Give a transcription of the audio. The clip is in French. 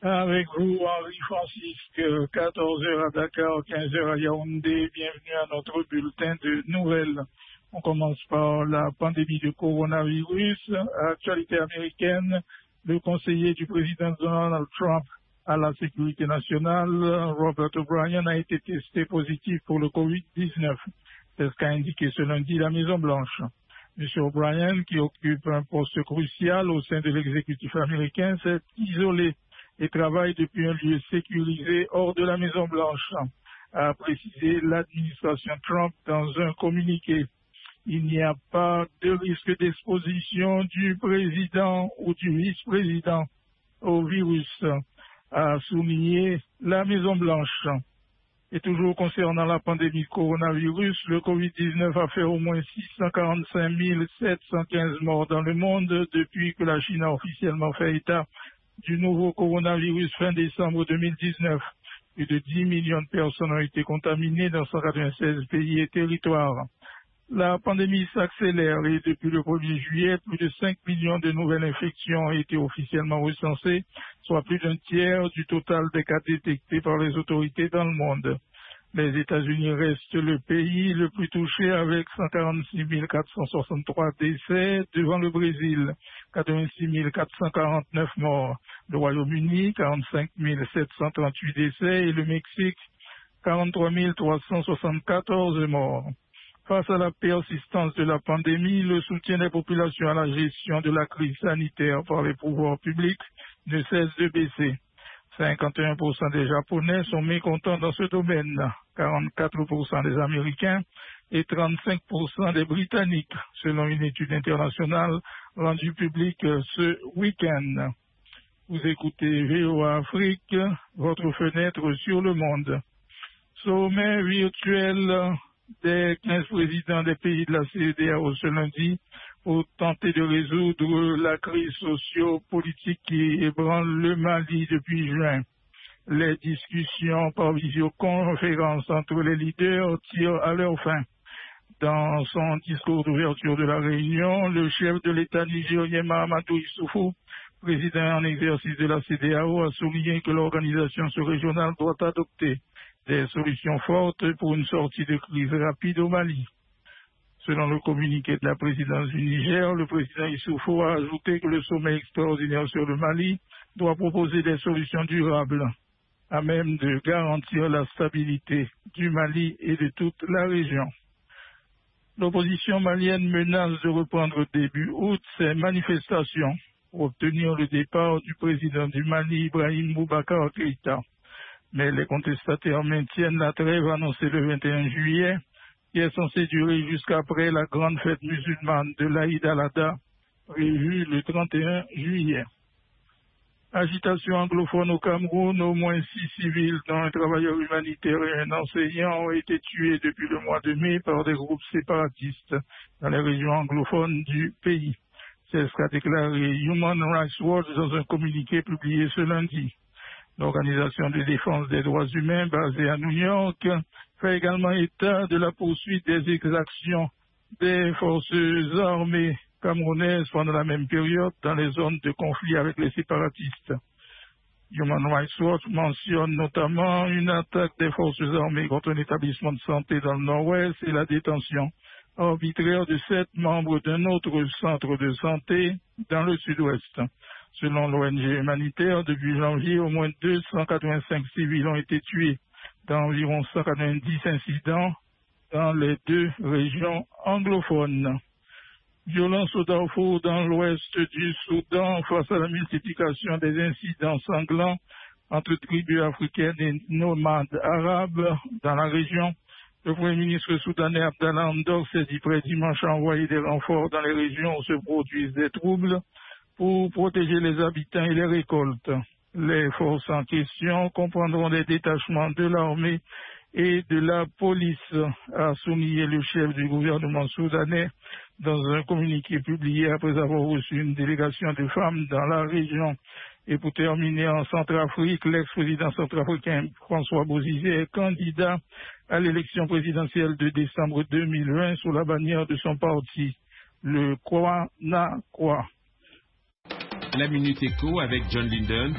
Avec vous, Henri Francisque, 14 heures à Dakar, 15 heures à Yaoundé. Bienvenue à notre bulletin de nouvelles. On commence par la pandémie de coronavirus. Actualité américaine, le conseiller du président Donald Trump à la sécurité nationale, Robert O'Brien, a été testé positif pour le COVID-19. C'est ce qu'a indiqué ce lundi la Maison-Blanche. M. O'Brien, qui occupe un poste crucial au sein de l'exécutif américain, s'est isolé et travaille depuis un lieu sécurisé hors de la Maison-Blanche, a précisé l'administration Trump dans un communiqué. Il n'y a pas de risque d'exposition du président ou du vice-président au virus, a souligné la Maison-Blanche. Et toujours concernant la pandémie coronavirus, le COVID-19 a fait au moins 645 715 morts dans le monde depuis que la Chine a officiellement fait état du nouveau coronavirus fin décembre 2019. Plus de 10 millions de personnes ont été contaminées dans 196 pays et territoires. La pandémie s'accélère et depuis le 1er juillet, plus de 5 millions de nouvelles infections ont été officiellement recensées, soit plus d'un tiers du total des cas détectés par les autorités dans le monde. Les États-Unis restent le pays le plus touché avec 146 463 décès devant le Brésil, 86 449 morts, le Royaume-Uni, 45 738 décès et le Mexique, 43 374 morts. Face à la persistance de la pandémie, le soutien des populations à la gestion de la crise sanitaire par les pouvoirs publics ne cesse de baisser. 51% des Japonais sont mécontents dans ce domaine, 44% des Américains et 35% des Britanniques, selon une étude internationale rendue publique ce week-end. Vous écoutez VOA Afrique, votre fenêtre sur le monde. Sommet virtuel des 15 présidents des pays de la CEDEAO ce lundi pour tenter de résoudre la crise socio-politique qui ébranle le Mali depuis juin. Les discussions par visioconférence entre les leaders tirent à leur fin. Dans son discours d'ouverture de la réunion, le chef de l'État nigérien Mahamadou Issoufou, président en exercice de la CEDEAO, a souligné que l'organisation sous-régionale doit adopter des solutions fortes pour une sortie de crise rapide au Mali. Selon le communiqué de la présidence du Niger, le président Issoufou a ajouté que le sommet extraordinaire sur le Mali doit proposer des solutions durables à même de garantir la stabilité du Mali et de toute la région. L'opposition malienne menace de reprendre début août ses manifestations pour obtenir le départ du président du Mali, Ibrahim Boubacar Keïta. Mais les contestataires maintiennent la trêve annoncée le 21 juillet, qui est censée durer jusqu'après la grande fête musulmane de l'Aïd al-Adha, prévue le 31 juillet. Agitation anglophone au Cameroun, au moins 6 civils, dont un travailleur humanitaire et un enseignant, ont été tués depuis le mois de mai par des groupes séparatistes dans les régions anglophones du pays. C'est ce qu'a déclaré Human Rights Watch dans un communiqué publié ce lundi. L'Organisation de défense des droits humains basée à New York fait également état de la poursuite des exactions des forces armées camerounaises pendant la même période dans les zones de conflit avec les séparatistes. Human Rights Watch mentionne notamment une attaque des forces armées contre un établissement de santé dans le nord-ouest et la détention arbitraire de 7 membres d'un autre centre de santé dans le sud-ouest. Selon l'ONG humanitaire, depuis janvier, au moins 285 civils ont été tués dans environ 190 incidents dans les 2 régions anglophones. Violence au Darfour dans l'ouest du Soudan face à la multiplication des incidents sanglants entre tribus africaines et nomades arabes dans la région. Le Premier ministre soudanais Abdallah Hamdok s'est dit prêt dimanche à envoyer des renforts dans les régions où se produisent des troubles pour protéger les habitants et les récoltes. Les forces en question comprendront des détachements de l'armée et de la police, a souligné le chef du gouvernement soudanais dans un communiqué publié après avoir reçu une délégation de femmes dans la région. Et pour terminer, en Centrafrique, l'ex-président centrafricain François Bozizé est candidat à l'élection présidentielle de décembre 2020 sous la bannière de son parti, le Kwa na Kwa. La Minute Éco avec John Linden